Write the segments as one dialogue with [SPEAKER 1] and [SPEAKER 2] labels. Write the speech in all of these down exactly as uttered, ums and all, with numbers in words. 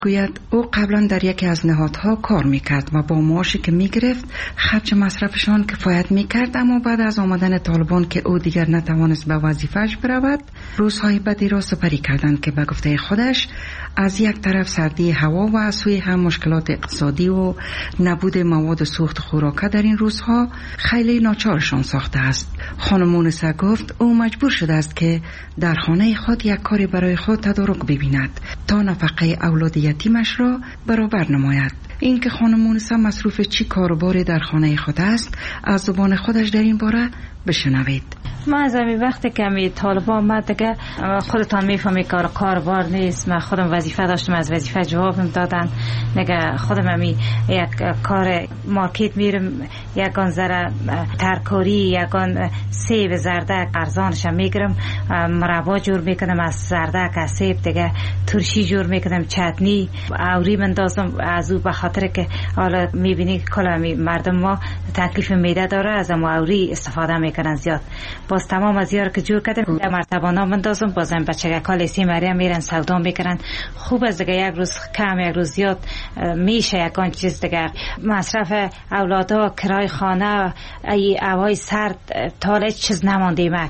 [SPEAKER 1] گوید او قبلا در یکی از نهادها کار میکرد و با معاشی که میگرفت خرج مصرفشان کفایت میکرد، اما بعد از آمدن طالبان که او دیگر نتوانست به وظیفه‌اش برود، روزهای بدی را سپری کردند که به گفته خودش از یک طرف سردی هوا و از سوی هم مشکلات اقتصادی و نبود مواد سوخت خوراک در این روزها خیلی ناچارشان ساخته است. خانم مونسه گفت او مجبور شده است که در خانه خود یک کاری برای خود تدارک ببیند تا نفقه اولاد یتیمش را برابر نماید. این که خانم مونسه مصروف چی کاروباری در خانه خود است، از زبان خودش در این باره بشنوید.
[SPEAKER 2] من از همین وقتی که می طالبان آمد دیگه خودتان میفهمی کار کاربار نیست. من خودم وظیفه داشتم، از وظیفه جوابم دادن دیگه. خودم همی یک کار مارکت میرم، یکان ذره ترکاری، یکان سیب زردک ارزانش میگیرم، مربا جور میکنم از زردک از سیب دیگه، ترشی جور میکنم، چتنی اوری مندازم از او، به خاطر که حالا میبینی کلا مردم ما تکلیف معده داره، از ما اوری استفاده میکنن زیاد. باز تمام از یار که جور کردم در مرتبانا مندازم، بازم بچه کالسی مریم میرن سودا میکنن. خوب از دیگه یک روز کم یک روز زیاد میشه یکان چیز دیگه. مصرف اولادا، کرای خانه، ای اوای سرد، تاله چیز نمانده مک.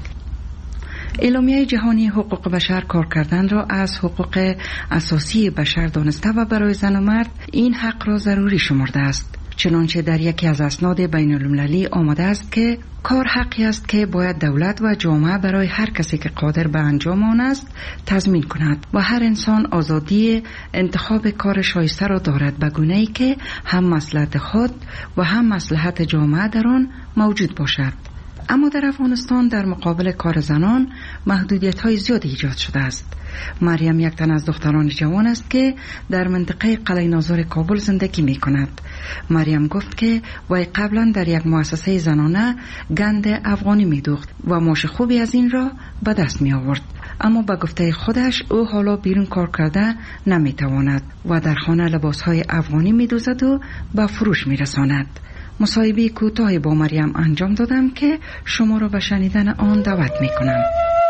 [SPEAKER 1] اعلامیه جهانی حقوق بشر کار کردن را از حقوق اساسی بشر دانسته و برای زن و مرد این حق را ضروری شمرده است. چنانچه در یکی از اسناد بین المللی آمده است که کار حقی است که باید دولت و جامعه برای هر کسی که قادر به انجام آن است تضمین کند و هر انسان آزادی انتخاب کار شایسته را دارد، به گونه‌ای که هم مصلحت خود و هم مصلحت جامعه در آن موجود باشد. اما در افغانستان در مقابل کار زنان محدودیت‌های زیادی ایجاد شده است. مریم یک تن از دختران جوان است که در منطقه قلعه ناظر کابل زندگی می کند. مریم گفت که وی قبلا در یک مؤسسه زنانه گند افغانی می دوخت و معاش خوبی از این را به دست می آورد، اما به گفته خودش او حالا بیرون کار کرده نمی تواند و در خانه لباسهای افغانی می دوزد و به فروش می رساند. مصاحبه کوتاهی با مریم انجام دادم که شما را به شنیدن آن دعوت می کنم.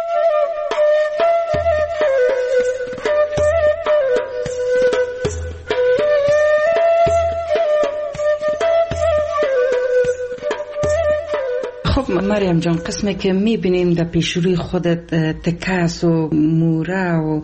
[SPEAKER 1] خب مریم جان، قسمی که میبینیم در پیشروی خودت تکس و موره و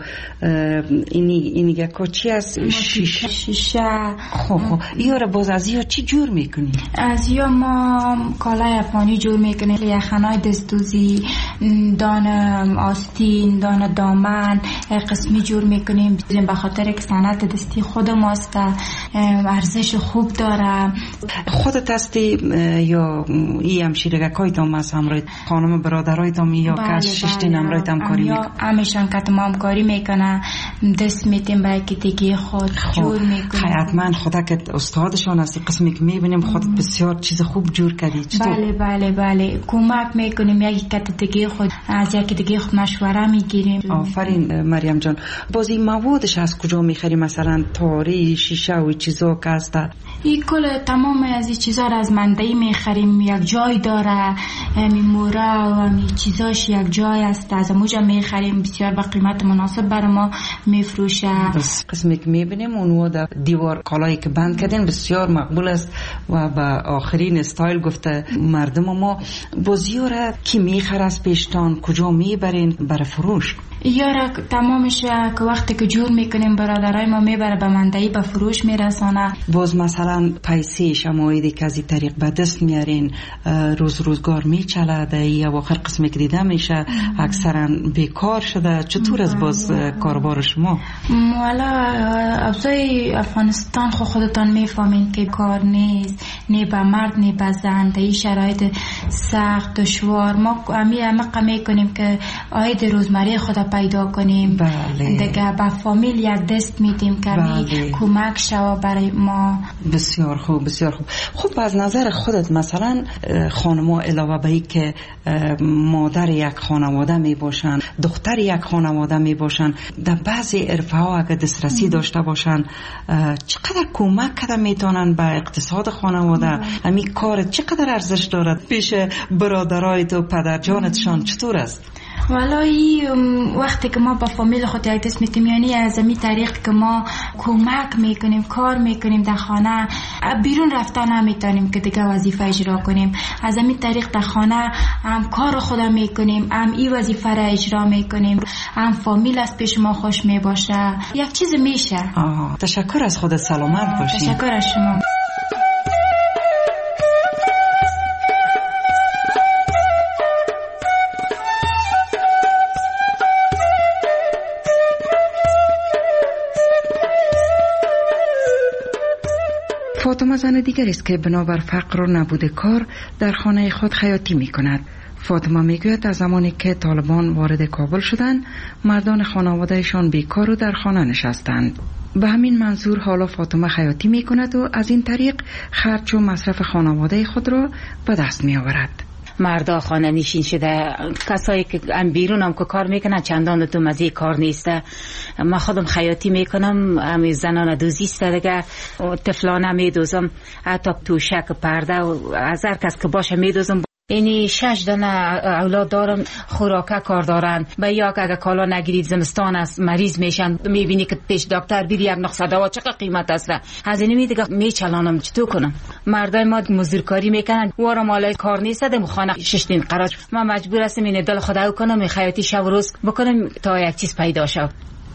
[SPEAKER 1] اینی اینی یکا چی است؟
[SPEAKER 3] شیشه شیشه.
[SPEAKER 1] خب خب یا را باز از یا چی جور میکنی؟
[SPEAKER 3] از یا ما کالای افغانی جور میکنیم، یخنای دستوزی، دان آستین، دان دامن قسمی جور میکنیم، به خاطر که صنعت دستی خود ماست، ارزش خوب داره.
[SPEAKER 1] خودت هستی یا ای همشیرگه کای دام از همراه خانم برادرای دام یا که ششتین همراه دام کاری میکنه؟
[SPEAKER 3] همیشان که تمام کاری میکنه، دست میتیم به کتگی خود جور میکنه.
[SPEAKER 1] حتما خدا که استادشان هستی، قسمی که میبینیم خودت بسیار چیز خوب جور کردی.
[SPEAKER 3] بله بله بله کمک میکنیم، یکی کتگی خود از یکی دیگه خود مشوره میگیریم.
[SPEAKER 1] آفرین مریم جان. بازی موادش از کجا میخری؟ مثلا تاری، شیشه و چیزا که هست؟
[SPEAKER 3] این کل تمام از این چیزا را از منبعی میخریم، یک جای داره، همین موره و همین چیزاش یک جای است، از موجا میخریم، بسیار با قیمت مناسب برای ما میفروشه.
[SPEAKER 1] بس قسمی که میبینیم اونو در دیوار کالایی که بند کردین بسیار مقبول است و به آخرین استایل گفته مردم ما. بازیو را کی میخره از پیشتان؟ کجا میبرین برای فروش؟
[SPEAKER 3] یارا تمامش که وقتی که جور میکنیم برادرای ما میبره به منبعی به فروش میرسانه.
[SPEAKER 1] باز مثلا پیسه شمایدی که از این طریق به دست میارین روز روزگار میچله یا آخر قسمی که دیده میشه اکثرا بیکار شده، چطور از باز کاربار شما؟
[SPEAKER 3] مولا ابزای افغانستان خود خودتان میفهمین که کار نیست، نه به مرد نه به زن، در این شرایط سخت دشوار ما امی امق میکنیم که آید روزمره خود پیدا کنیم.
[SPEAKER 1] بله.
[SPEAKER 3] دیگه با فامیل یک دست میدیم که بله. کمک شوا برای ما.
[SPEAKER 1] بسیار خوب بسیار خوب. خب از نظر خودت مثلا خانم‌ها علاوه به این که مادر یک خانواده می باشن، دختر یک خانواده می باشن، در بعضی عرفه ها اگه دسترسی داشته باشن چقدر کمک کرده میتونن به اقتصاد خانواده؟ همین کار چقدر ارزش دارد پیش برادرایت و پدرجانتشان؟ چطور است؟
[SPEAKER 3] والله وقتی که ما با فامیل خود یک دست میتیم، یعنی از این طریق که ما کمک میکنیم، کار میکنیم در خانه، بیرون رفتن نمیتونیم که دیگه وظیفه اجرا کنیم. از این طریق در خانه هم کار خودم میکنیم، هم این وظیفه را اجرا میکنیم، هم فامیل از پیش ما خوش میباشه، یک چیز میشه.
[SPEAKER 1] آه، تشکر از خودت، سلامت باشی.
[SPEAKER 3] تشکر از شما.
[SPEAKER 1] فاطمه زن دیگر است که بنابر فقر و نبود کار در خانه خود خیاطی می کند. فاطمه می گوید از زمانی که طالبان وارد کابل شدند، مردان خانوادهشان بیکار و در خانه نشستند. به همین منظور حالا فاطمه خیاطی می کند و از این طریق خرج و مصرف خانواده خود را به دست می آورد.
[SPEAKER 2] مردا خانه نشین شده، کسایی که هم بیرون هم که کار میکنن چندان تو مزه کار نیسته. من خودم خیاطی میکنم، همین زنان دوزیسته دیگه، طفلانه میدوزم، حتی توشک پرده و از هر کس که باشه میدوزم. اینی شش دانه اولاد دارم، خوراکه کار دارن. به یا اگه کالا نگیرید زمستان است مریض میشن، میبینی که پیش دکتر بیری یک نخ دوا چقدر قیمت است. از این می دیگه میچلانم، چطور کنم؟ مردای ما مزدورکاری میکنن، وارا مالای کار نیست، دم خانه ششتین قراج. من مجبور هستم این دل خدا کنم، خیاطی شب و روز بکنم تا یک چیز پیدا شد.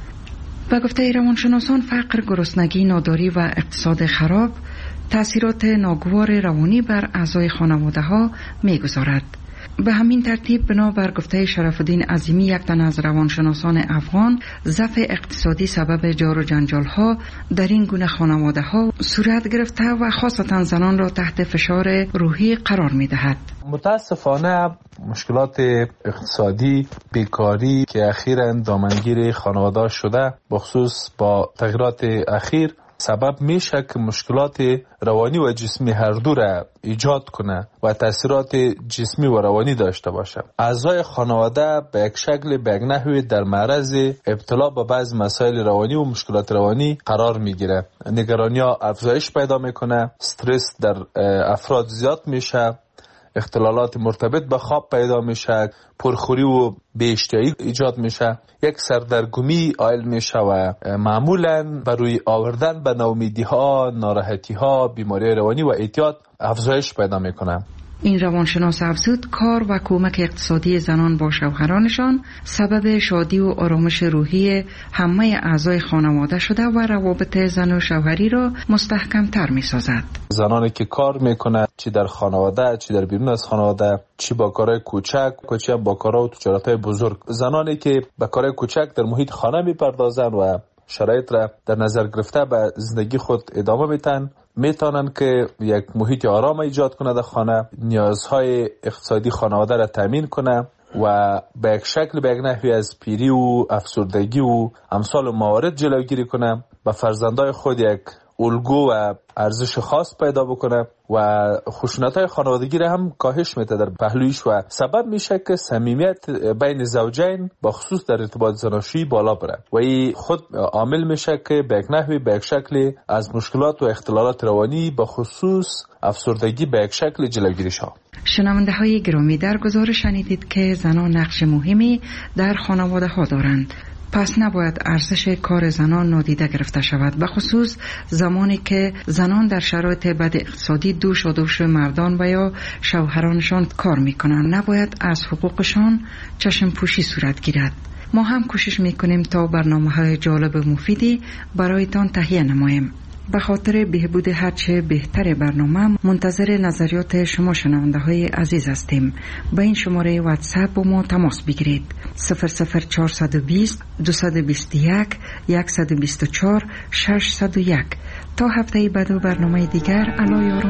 [SPEAKER 1] به گفته روانشناسان، فقر، گرسنگی، ناداری و اقتصاد خراب تأثیرات ناگوار روانی بر اعضای خانواده ها می گذارد. به همین ترتیب بنابر گفته شرف الدین عظیمی، یک تن از روانشناسان افغان، ضعف اقتصادی سبب جار و جنجال ها در این گونه خانواده ها صورت گرفته و خاصتا زنان را تحت فشار روحی قرار می دهد.
[SPEAKER 4] متاسفانه مشکلات اقتصادی، بیکاری که اخیراً دامنگیر خانواده شده، بخصوص با تغییرات اخیر سبب میشه که مشکلات روانی و جسمی هر دو را ایجاد کنه و تاثیرات جسمی و روانی داشته باشه. اعضای خانواده به یک شکل به یک نحوی در معرض ابتلا به بعض مسائل روانی و مشکلات روانی قرار میگیره. نگرانی ها افزایش پیدا میکنه، استرس در افراد زیاد میشه، اختلالات مرتبط به خواب پیدا میشه، پرخوری و بی‌اشتهایی ایجاد میشه، یک سردرگمی عائل میشه و معمولاً برای آوردن به ناامیدی ها، ناراحتی ها، بیماری روانی و اعتیاد افزایش پیدا میکنه.
[SPEAKER 1] این روانشناس افزود کار و کمک اقتصادی زنان با شوهرانشان سبب شادی و آرامش روحی همه اعضای خانواده شده و روابط زن و شوهری را مستحکم تر می سازد.
[SPEAKER 4] زنانی که کار میکنه، چی در خانواده، چی در بیرون از خانواده، چی با کارهای کوچک، چی با کارها و تجارتهای بزرگ، زنانی که با کارهای کوچک در محیط خانه میپردازن و شرایط را در نظر گرفته به زندگی خود ادامه میتن، میتونن که یک محیط آرام ایجاد کنه در خانه، نیازهای اقتصادی خانواده را تامین کنه و به یک شکل به یک نحوی از پیری و افسردگی و امثال موارد جلوگیری کنه، به فرزندای خود یک الگو و ارزش خاص پیدا بکنه و خشونت‌های خانوادگی را هم کاهش میده در پهلویش و سبب میشه که صمیمیت بین زوجین با خصوص در ارتباط زناشویی بالا بره و این خود عامل میشه که به یک نحوی به یک شکل از مشکلات و اختلالات روانی با خصوص افسردگی به یک شکل جلوگیری شود.
[SPEAKER 1] شنونده های گرامی، در گزارش شنیدید که زنان نقش مهمی در خانواده ها دارند. پس نباید ارزش کار زنان نادیده گرفته شود، به خصوص زمانی که زنان در شرایط بد اقتصادی دوش و دوش مردان و یا شوهرانشان کار میکنند. نباید از حقوقشان چشم پوشی صورت گیرد. ما هم کوشش میکنیم تا برنامه های جالب و مفیدی برایتان تهیه نماییم. به خاطر بهبود هرچه بهتر برنامه منتظر نظریات شما شنونده های عزیز هستیم. با این شماره واتساپ با ما تماس بگیرید: صفر صفر چهارصد و بیست دویست و بیست و یک صد و بیست و چهار ششصد و یک. تا هفته بعد و برنامه دیگر، الله یار و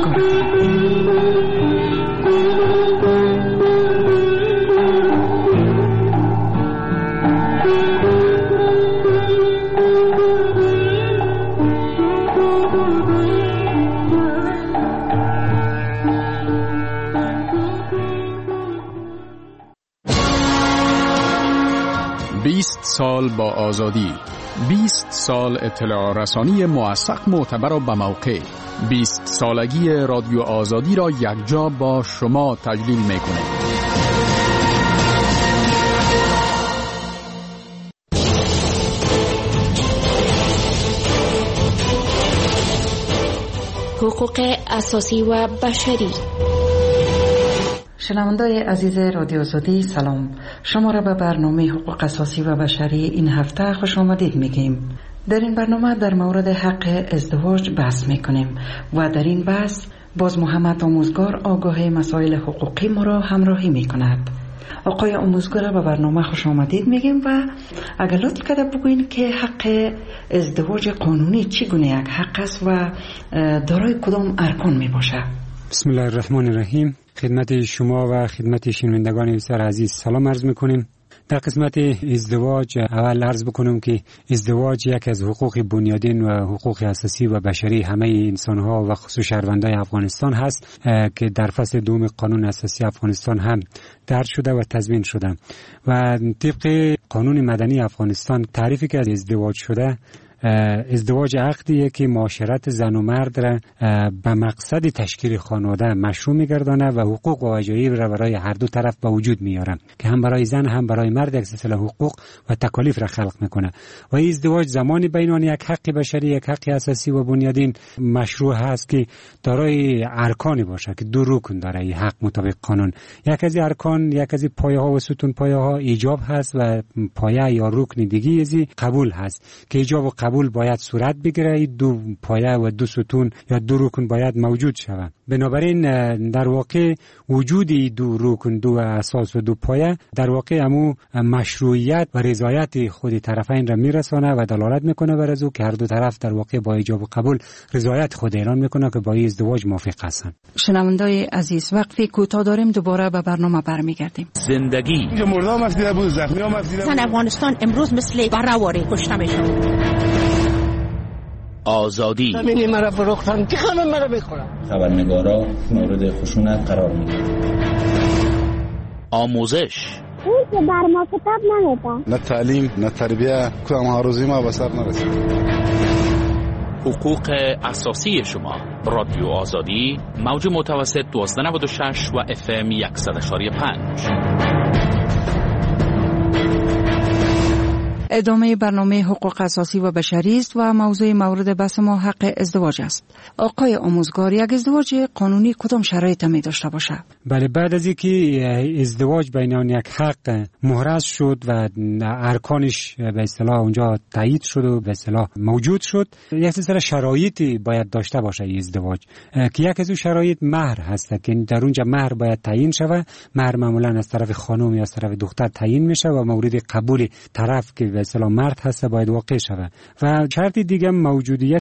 [SPEAKER 1] مددگارتان.
[SPEAKER 5] بیست سال با آزادی، بیست سال اطلاع رسانی موثق، معتبر و به موقع. بیست سالگی رادیو آزادی را یکجا با شما تجلیل می‌کنیم.
[SPEAKER 6] حقوق اساسی و بشری.
[SPEAKER 1] شنوندای عزیز رادیو آزادی سلام، شما را به برنامه حقوق اساسی و بشری این هفته خوش آمدید میگیم. در این برنامه در مورد حق ازدواج بحث میکنیم و در این بحث باز محمد آموزگار آگاه مسائل حقوقی ما را همراهی میکند. آقای آموزگار به برنامه خوش آمدید میگیم و اگر لطف کرده بگوین که حق ازدواج قانونی چگونه یک حق است و دارای کدام ارکان میباشه؟
[SPEAKER 7] بسم الله الرحمن الرحیم. خدمت شما و خدمت شنوندگان بسیار عزیز سلام عرض میکنیم. در قسمت ازدواج اول عرض بکنم که ازدواج یک از حقوق بنیادین و حقوق اساسی و بشری همه انسان‌ها و خصوص شهروندان افغانستان هست که در فصل دوم قانون اساسی افغانستان هم درج شده و تضمین شده و طبق قانون مدنی افغانستان تعریفی که از ازدواج شده، ازدواج عقدیه که معاشرت زن و مرد را به مقصد تشکیل خانواده مشروع می‌گردانه و حقوق و وجایب را برای هر دو طرف به وجود میاره که هم برای زن هم برای مرد یک سلسله حقوق و تکالیف را خلق میکنه و این ازدواج زمانی بین یک حق بشری یک حق اساسی و بنیادین مشروع هست که دارای ارکانی باشه که دو رکن داره این حق مطابق قانون. یک از ارکان، یک از پایه‌ها و ستون پایه‌ها ایجاب هست و پایه یا رکن دیگه از قبول هست که ایجاب و قبول باید صورت بگیره. دو پایه و دو ستون یا دو رکن باید موجود شود. بنابراین در واقع وجود دو رکن، دو اساس و دو پایه در واقع همو مشروعیت و رضایت خود طرفین را میرسانه و دلالت میکنه بر از او که هر دو طرف در واقع با ایجاب و قبول رضایت خود اعلان میکنه که با این ازدواج موافق هستند.
[SPEAKER 1] شنوندای عزیز، وقتی کوتاه داریم دوباره به برنامه برمیگردیم.
[SPEAKER 8] زندگی
[SPEAKER 9] اینجا مردم افدیده بود، زخمی هم افدیده بود.
[SPEAKER 8] افغانستان امروز مثل براواری کشته میشه. آزادی
[SPEAKER 10] زمینی مرا فروختن که خانم مرا بخورم.
[SPEAKER 11] خبرنگارا مورد خشونت قرار میگیرن.
[SPEAKER 8] آموزش
[SPEAKER 12] اون که بر ما کتاب نمیده.
[SPEAKER 9] نه تعلیم نه تربیه، کدام هاروزی ما به سر نرسید.
[SPEAKER 8] حقوق اساسی شما. رادیو آزادی موج متوسط دوازده نود و شش و اف ام صد و یک و پنج.
[SPEAKER 1] ادامه برنامه حقوق اساسی و بشری است و موضوع مورد بحث ما حق ازدواج است. آقای آموزگار، یک ازدواج قانونی کدام شرایط می داشته باشه؟
[SPEAKER 7] بله، بعد از اینکه ازدواج بین یک حق محرز شد و ارکانش به اصطلاح اونجا تایید شد و به اصطلاح موجود شد، یک سلسله شرایطی باید داشته باشه این ازدواج که یک از اون شرایط مهر هست که در اونجا مهر باید تعیین شود. مهر معمولا از طرف خانم یا از طرف دختر تعیین میشه و مورد قبول طرف که به اصطلاح مرد هست باید واقع شود و شرط دیگه موجودیت